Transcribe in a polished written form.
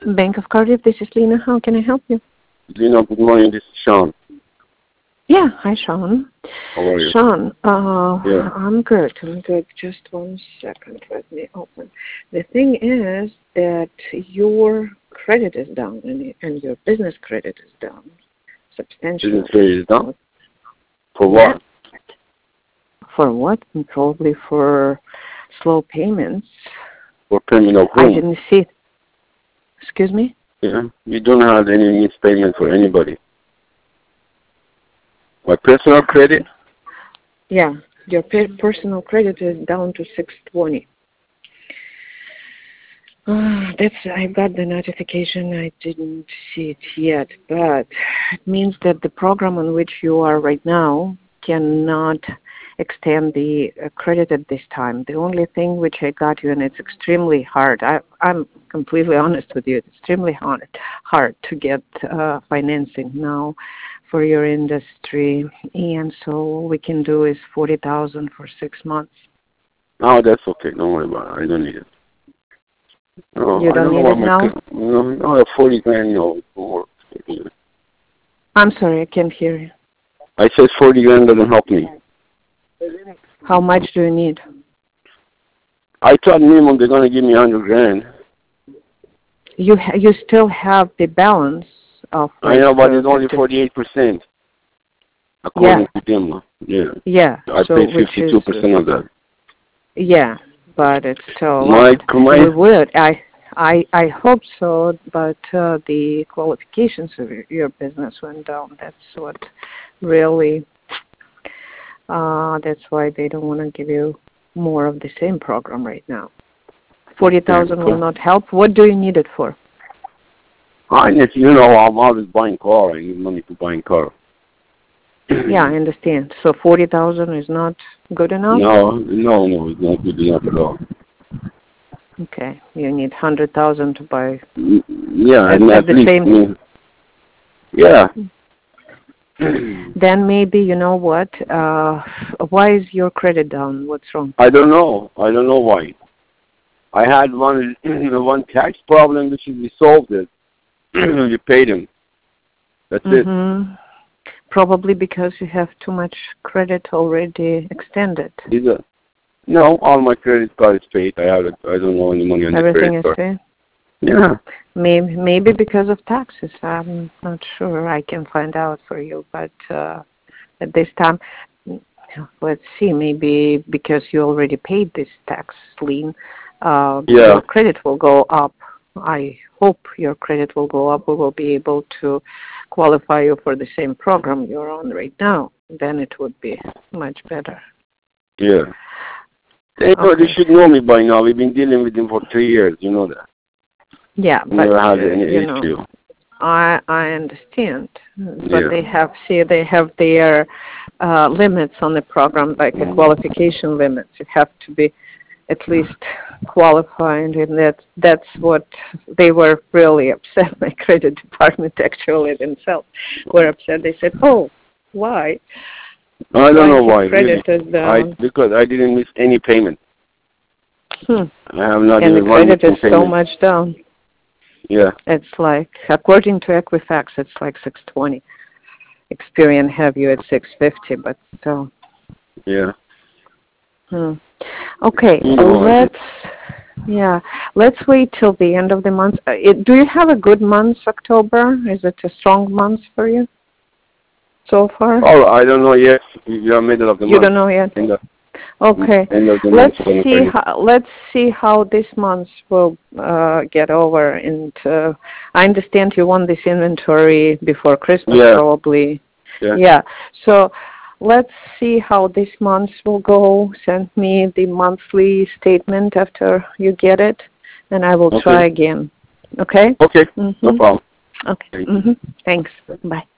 Bank of Cardiff, this is Lena. How can I help you? Lena, good morning. This is Sean. Yeah, hi, Sean. How are you? Sean, Yeah. I'm good. Just 1 second. Let me open. The thing is that your credit is down and your business credit is down substantially. Business credit is down? For what? For what? Probably for slow payments. For payment of whom? I didn't see it. Excuse me? Yeah. You don't have any missed payment for anybody. My personal credit? Yeah, your personal credit is down to 620. I got the notification. I didn't see it yet, but it means that the program on which you are right now cannot extend the credit at this time. The only thing which I got you, and it's extremely hard. I'm completely honest with you. It's extremely hard to get financing now for your industry, and so what we can do is $40,000 for 6 months. No, that's okay. Don't worry about it. I don't need it. No, You don't need it now? No, 40 grand, no. I'm sorry, I can't hear you. I said 40 grand doesn't help me. How much do you need? I thought minimum they're going to give me 100 grand. You still have the balance of. I know, but it's only 48%. According to them. Yeah. Yeah. I paid 52% of that. Yeah, but it's still. We would. I hope so, but the qualifications of your business went down. That's what really. That's why they don't want to give you more of the same program right now. 40,000 will not help. What do you need it for? I'm always buying car. I need money to buy car. Yeah, I understand. So 40,000 is not good enough? No, it's not good enough at all. Okay, you need 100,000 to buy. Yeah, at the same. Yeah. Then maybe, you know what? Why is your credit down? What's wrong? I don't know why. I had one tax problem which is resolved it. You paid him. That's it. Probably because you have too much credit already extended. No, all my credit card is paid. I don't know any money on the credit card. Everything is paid? Yeah. Maybe because of taxes. I'm not sure. I can find out for you. But at this time, let's see. Maybe because you already paid this tax lien, your credit will go up. I hope your credit will go up. We will be able to qualify you for the same program you're on right now. Then it would be much better. Yeah. They should know me by now. We've been dealing with them for 3 years. You know that. Yeah, but never had any issue. I understand, but they have their limits on the program, like the qualification limits. You have to be at least qualified, and that's what they were really upset. My credit department actually themselves were upset. They said, "Oh, why?" I don't know why. Credit is down. Because I didn't miss any payment. I have not and even the one credit is payment. so much down. Yeah. It's like, according to Equifax, it's like 620. Experian have you at 650, but still. Yeah. Okay, let's wait till the end of the month. Do you have a good month, October? Is it a strong month for you so far? Oh, I don't know yet. You're middle of the month. You don't know yet? Okay. Let's see how this month will get over. And I understand you want this inventory before Christmas, probably. Yeah. So let's see how this month will go. Send me the monthly statement after you get it, and I will try again. Okay? Okay. No problem. Okay. Thanks. Bye.